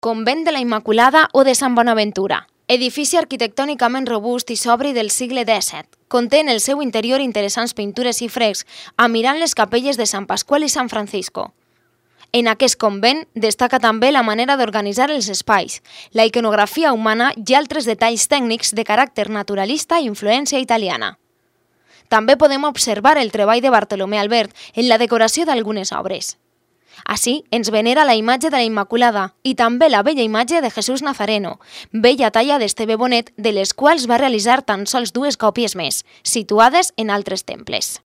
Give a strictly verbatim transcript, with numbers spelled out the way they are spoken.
Convent de la Immaculada o de Sant Bonaventura. Edifici arquitectònicament robust i sobri del segle dèsset. Conté en el seu interior interessants pintures i frecs, amirant les capelles de Sant Pasqual i Sant Francisco. En aquest convent destaca també la manera d'organitzar els espais, la iconografia humana i altres detalls tècnics de caràcter naturalista i influència italiana. També podem observar el treball de Bartolomé Albert en la decoració d'algunes obres. Així ens venera la imatge de la Immaculada i també la bella imatge de Jesús Nazareno, bella talla d'Esteve Bonet, de les quals va realitzar tan sols dues còpies més, situades en altres temples.